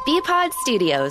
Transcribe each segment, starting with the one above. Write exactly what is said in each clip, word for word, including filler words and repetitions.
B-Pod Studios.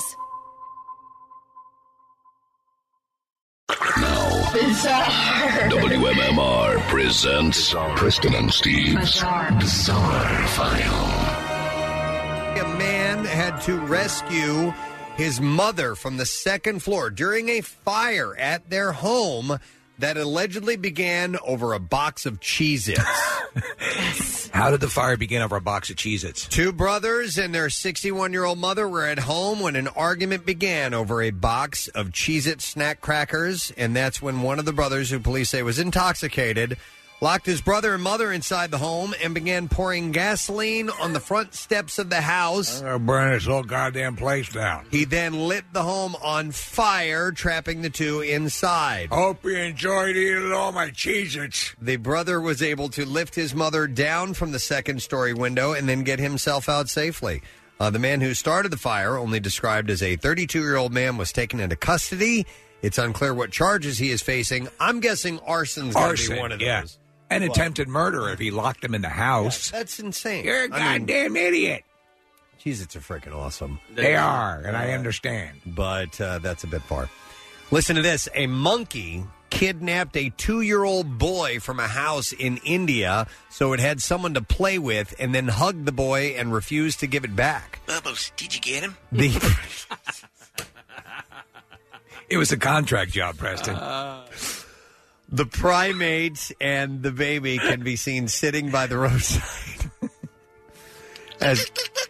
Bizarre. W M M R presents Bizarre. Preston and Steve's Bizarre. Bizarre File. A man had to rescue his mother from the second floor during a fire at their home that allegedly began over a box of Cheez-Its. How did the fire begin over a box of Cheez-Its? Two brothers and their sixty-one-year-old mother were at home when an argument began over a box of Cheez-It snack crackers, and that's when one of the brothers, who police say was intoxicated, locked his brother and mother inside the home and began pouring gasoline on the front steps of the house. I'm gonna burn this whole goddamn place down. He then lit the home on fire, trapping the two inside. Hope you enjoyed eating all my Cheez-Its. The brother was able to lift his mother down from the second-story window and then get himself out safely. Uh, the man who started the fire, only described as a thirty-two-year-old man, was taken into custody. It's unclear what charges he is facing. I'm guessing arson's going to be one of yeah. those. And What? attempted murder if he locked him in the house. Yeah, that's insane. You're a I goddamn mean, idiot. Cheez-Its are freaking awesome. They are, and I understand. But uh, that's a bit far. Listen to this. A monkey kidnapped a two-year-old boy from a house in India so it had someone to play with, and then hugged the boy and refused to give it back. Bubbles, did you get him? The It was a contract job, Preston. Uh, The primate and the baby can be seen sitting by the roadside as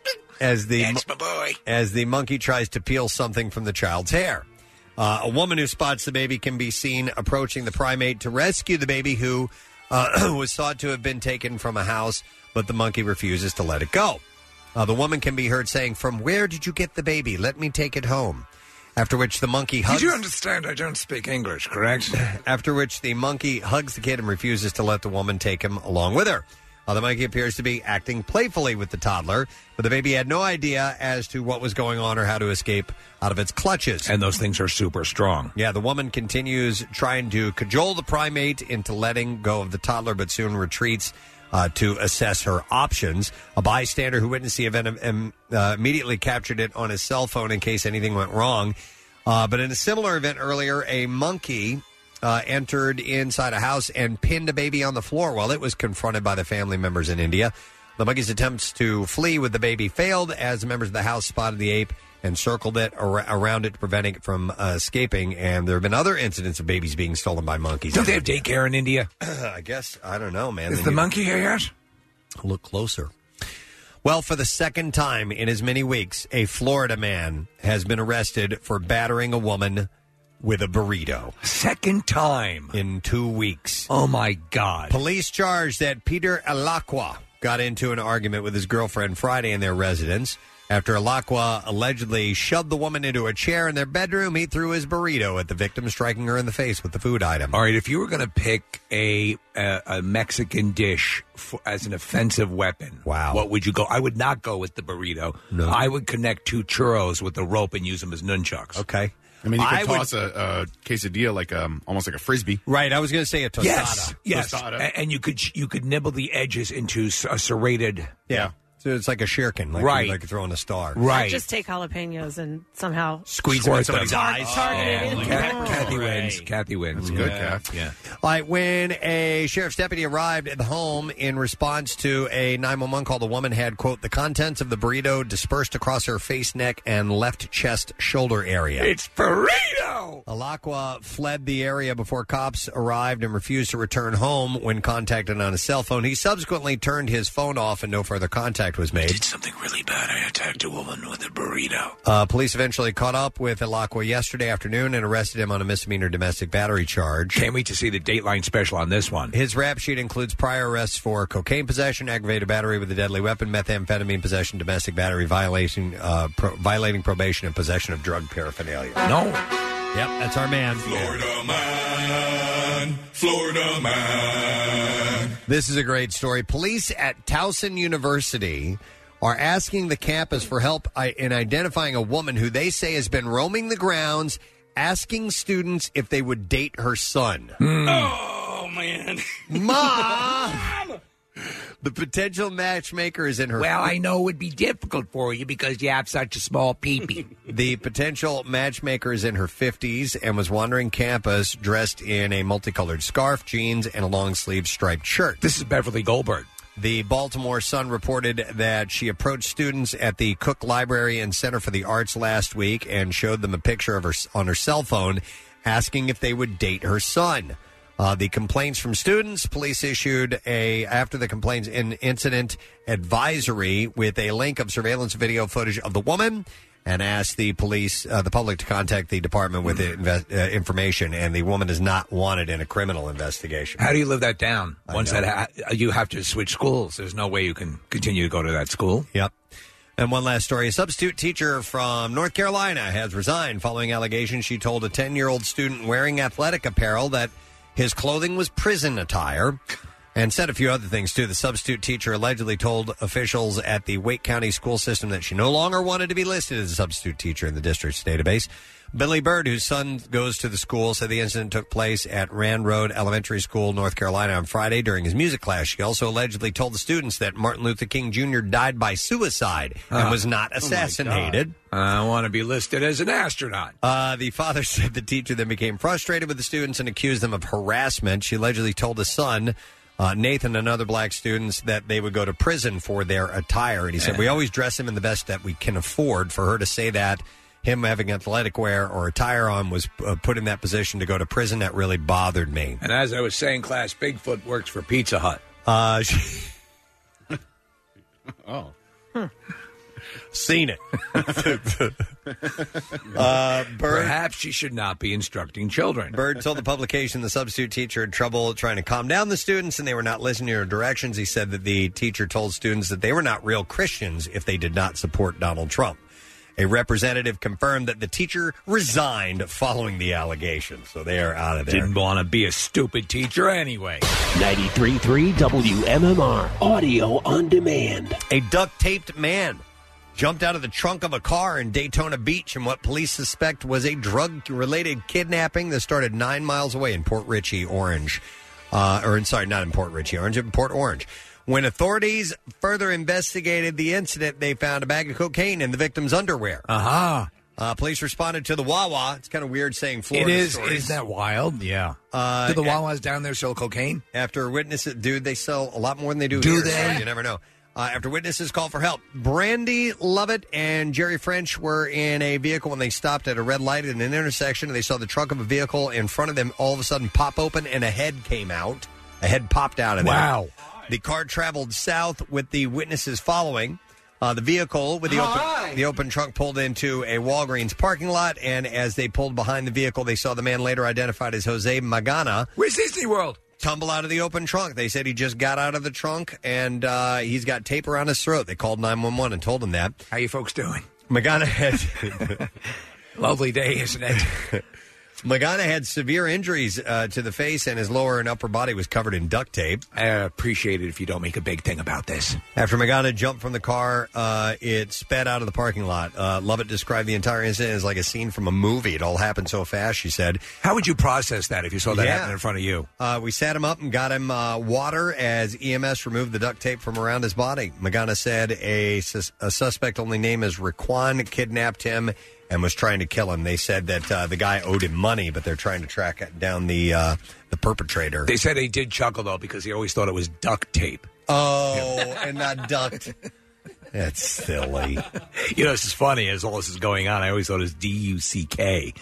as the That's my boy. as the monkey tries to peel something from the child's hair. Uh, a woman who spots the baby can be seen approaching the primate to rescue the baby, who uh, was thought to have been taken from a house, but the monkey refuses to let it go. Uh, the woman can be heard saying, "From where did you get the baby? Let me take it home." After which the monkey hugs... Did you understand I don't speak English, correct? After which the monkey hugs the kid and refuses to let the woman take him along with her. Uh, the monkey appears to be acting playfully with the toddler, but the baby had no idea as to what was going on or how to escape out of its clutches. And those things are super strong. Yeah, the woman continues trying to cajole the primate into letting go of the toddler, but soon retreats Uh, to assess her options. A bystander who witnessed the event um, uh, immediately captured it on his cell phone in case anything went wrong. Uh, but in a similar event earlier, a monkey uh, entered inside a house and pinned a baby on the floor while it was confronted by the family members in India. The monkey's attempts to flee with the baby failed as members of the house spotted the ape and circled it ar- around it, preventing it from uh, escaping. And there have been other incidents of babies being stolen by monkeys. Don't they have daycare in India? I guess. I don't know, man. Is They the need- monkey here yet? Look closer. Well, for the second time in as many weeks, a Florida man has been arrested for battering a woman with a burrito. Second time. In two weeks. Oh, my God. Police charged that Peter Alacqua got into an argument with his girlfriend Friday in their residence. After Alacqua allegedly shoved the woman into a chair in their bedroom, he threw his burrito at the victim, striking her in the face with the food item. All right, if you were going to pick a, a a Mexican dish for, as an offensive weapon, wow, what would you go? I would not go with the burrito. No. I would connect two churros with a rope and use them as nunchucks. Okay. I mean, you could I would- toss a, a quesadilla like um, almost like a frisbee. Right, I was going to say a tostada. Yes, yes, Tostada. A- and you could you could nibble the edges into s- a serrated. Yeah. So it's like a shuriken, like, Right. like throwing a star. Right. Just take jalapenos and somehow Squeeze them in Squirt somebody's them. eyes. target it in. Ca- Kathy wins. Kathy wins. Good, yeah. Kath. Yeah. All right, when a sheriff's deputy arrived at the home in response to a nine one one call, the woman had, quote, the contents of the burrito dispersed across her face, neck, and left chest shoulder area. It's burrito! Alacqua fled the area before cops arrived and refused to return home when contacted on his cell phone. He subsequently turned his phone off and no further contact was made. Did something really bad. I attacked a woman with a burrito. Uh, police eventually caught up with Alacqua yesterday afternoon and arrested him on a misdemeanor domestic battery charge. Can't wait to see the Dateline special on this one. His rap sheet includes prior arrests for cocaine possession, aggravated battery with a deadly weapon, methamphetamine possession, domestic battery violation, uh, pro- violating probation, and possession of drug paraphernalia. No. Yep, that's our man. Florida man, Florida man. This is a great story. Police at Towson University are asking the campus for help in identifying a woman who they say has been roaming the grounds, asking students if they would date her son. Oh, man. Mom! The potential matchmaker is in her... Well, I know it would be difficult for you because you have such a small peepee. The potential matchmaker is in her fifties and was wandering campus dressed in a multicolored scarf, jeans, and a long-sleeved striped shirt. This is Beverly Goldberg. The Baltimore Sun reported that she approached students at the Cook Library and Center for the Arts last week and showed them a picture of her on her cell phone, asking if they would date her son. Uh, the complaints from students, police issued a, after the complaints, an incident advisory with a link of surveillance video footage of the woman and asked the police, uh, the public to contact the department with inve- uh, information, and the woman is not wanted in a criminal investigation. How do you live that down? I Once know. that ha- you have to switch schools. There's no way you can continue to go to that school. Yep. And one last story. A substitute teacher from North Carolina has resigned following allegations she told a ten-year-old student wearing athletic apparel that his clothing was prison attire, and said a few other things, too. The substitute teacher allegedly told officials at the Wake County school system that she no longer wanted to be listed as a substitute teacher in the district's database. Billy Bird, whose son goes to the school, said the incident took place at Rand Road Elementary School, North Carolina, on Friday during his music class. She also allegedly told the students that Martin Luther King Junior died by suicide and Uh, was not assassinated. Oh I want to be listed as an astronaut. Uh, the father said the teacher then became frustrated with the students and accused them of harassment. She allegedly told his son, uh, Nathan, and other black students that they would go to prison for their attire. And he said, we always dress him in the best that we can afford. For her to say that, him having athletic wear or attire on was uh, put in that position to go to prison, that really bothered me. And as I was saying, class, Bigfoot works for Pizza Hut. Uh, she- Oh. Seen it. uh, Bird, Perhaps she should not be instructing children. Bird told the publication the substitute teacher had trouble trying to calm down the students and they were not listening to her directions. He said that the teacher told students that they were not real Christians if they did not support Donald Trump. A representative confirmed that the teacher resigned following the allegation, so they are out of there. Didn't want to be a stupid teacher anyway. ninety-three point three W M M R, audio on demand. A duct-taped man jumped out of the trunk of a car in Daytona Beach in what police suspect was a drug-related kidnapping that started nine miles away in Port Richey, Orange. Uh, or, in, sorry, not in Port Richey, Orange, in Port Orange. When authorities further investigated the incident, they found a bag of cocaine in the victim's underwear. Uh-huh. Uh, police responded to the Wawa. It's kind of weird saying Florida It is. stories. Isn't that wild? Yeah. Uh, do the and- Wawas down there sell cocaine? After witnesses, dude, they sell a lot more than they do, Do here, they? so you never know. Uh, after witnesses called for help, Brandy Lovett and Jerry French were in a vehicle when they stopped at a red light at an intersection, and they saw the trunk of a vehicle in front of them all of a sudden pop open, and a head came out. A head popped out of there. Wow. The car traveled south with the witnesses following. Uh, the vehicle with the open, the open trunk pulled into a Walgreens parking lot, and as they pulled behind the vehicle, they saw the man later identified as Jose Magana. Where's Disney World? Tumble out of the open trunk. They said he just got out of the trunk, and uh, he's got tape around his throat. They called nine one one and told him that. How you folks doing? Magana had... Lovely day, isn't it? Magana had severe injuries uh, to the face, and his lower and upper body was covered in duct tape. I appreciate it if you don't make a big thing about this. After Magana jumped from the car, uh, it sped out of the parking lot. Uh, Lovett described the entire incident as like a scene from a movie. It all happened so fast, she said. How would you process that if you saw that Yeah. happen in front of you? Uh, we sat him up and got him uh, water as E M S removed the duct tape from around his body. Magana said a, sus- a suspect only named as Raquan kidnapped him and was trying to kill him. They said that uh, the guy owed him money, but they're trying to track down the uh, the perpetrator. They said he did chuckle, though, because he always thought it was duct tape. Oh, and not duct. That's silly. You know, this is funny as all this is going on. I always thought it was D U C K.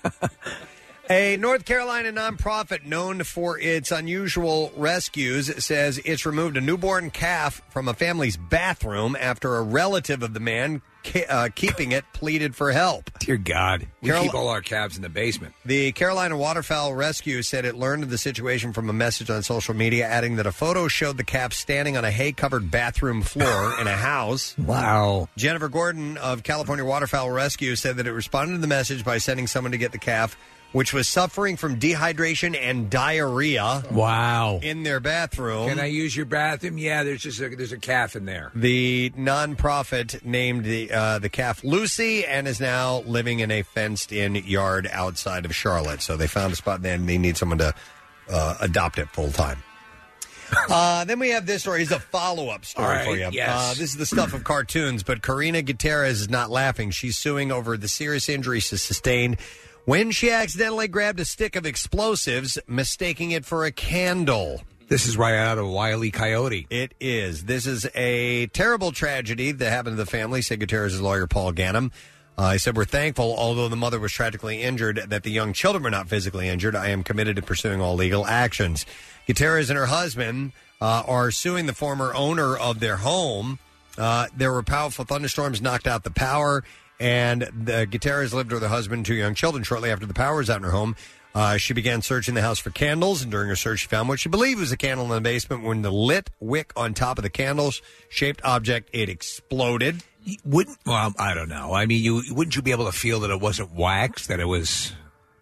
A North Carolina nonprofit known for its unusual rescues says it's removed a newborn calf from a family's bathroom after a relative of the man ke- uh, keeping it pleaded for help. Dear God. We Carol- keep all our calves in the basement. The Carolina Waterfowl Rescue said it learned of the situation from a message on social media, adding that a photo showed the calf standing on a hay-covered bathroom floor in a house. Wow. Jennifer Gordon of California Waterfowl Rescue said that it responded to the message by sending someone to get the calf, which was suffering from dehydration and diarrhea. Wow. In their bathroom. Can I use your bathroom? Yeah, there's just a, there's a calf in there. The nonprofit named the uh, the calf Lucy and is now living in a fenced-in yard outside of Charlotte. So they found a spot, and they need someone to uh, adopt it full-time. Uh, then we have this story. It's a follow-up story All right, for you. yes. Uh, this is the stuff of cartoons, but Karina Gutierrez is not laughing. She's suing over the serious injuries she sustained when she accidentally grabbed a stick of explosives, mistaking it for a candle. This is right out of Wile E. Coyote. It is. This is a terrible tragedy that happened to the family, said Gutierrez's lawyer, Paul Ganem. Uh, he said, we're thankful, although the mother was tragically injured, that the young children were not physically injured. I am committed to pursuing all legal actions. Gutierrez and her husband uh, are suing the former owner of their home. Uh, there were powerful thunderstorms knocked out the power, and the Gutierrez lived with her husband and two young children. Shortly after the power was out in her home, uh, she began searching the house for candles, and during her search, she found what she believed was a candle in the basement. When the lit wick on top of the candle-shaped object, it exploded. Wouldn't well, I don't know. I mean, you wouldn't you be able to feel that it wasn't wax, that it was?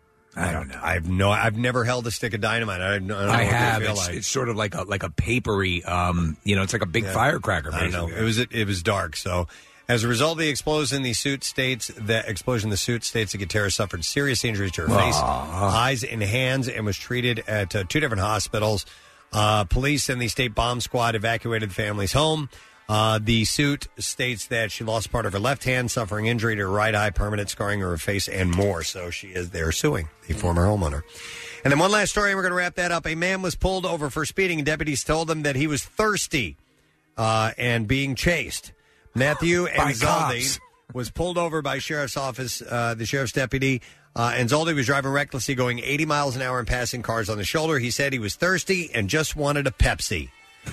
I don't know. I've no. I've never held a stick of dynamite. I, don't know I what have. They feel It's, like. it's sort of like a like a papery. Um, you know, it's like a big Yeah. firecracker. I don't know. basically. It was it was dark. So, as a result of the explosion, the suit states that explosion. The suit states that Gutierrez suffered serious injuries to her face, eyes, and hands, and was treated at uh, two different hospitals. Uh, police and the state bomb squad evacuated the family's home. Uh, the suit states that she lost part of her left hand, suffering injury to her right eye, permanent scarring of her face, and more. So she is there suing the former homeowner. And then one last story, and we're going to wrap that up. A man was pulled over for speeding, and deputies told him that he was thirsty uh, and being chased. Matthew By Anzaldi cops. was pulled over by sheriff's office, uh, the sheriff's deputy. Uh, Anzaldi was driving recklessly, going eighty miles an hour and passing cars on the shoulder. He said he was thirsty and just wanted a Pepsi.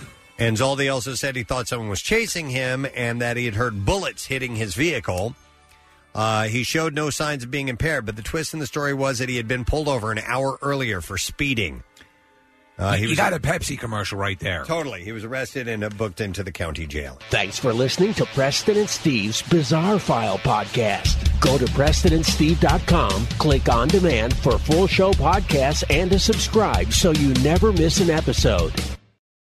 Anzaldi also said he thought someone was chasing him and that he had heard bullets hitting his vehicle. Uh, he showed no signs of being impaired, but the twist in the story was that he had been pulled over an hour earlier for speeding. Uh, he you was, got a Pepsi commercial right there. Totally. He was arrested and uh, booked into the county jail. Thanks for listening to Preston and Steve's Bizarre File podcast. Go to preston and steve dot com, click on demand for full show podcasts and to subscribe so you never miss an episode.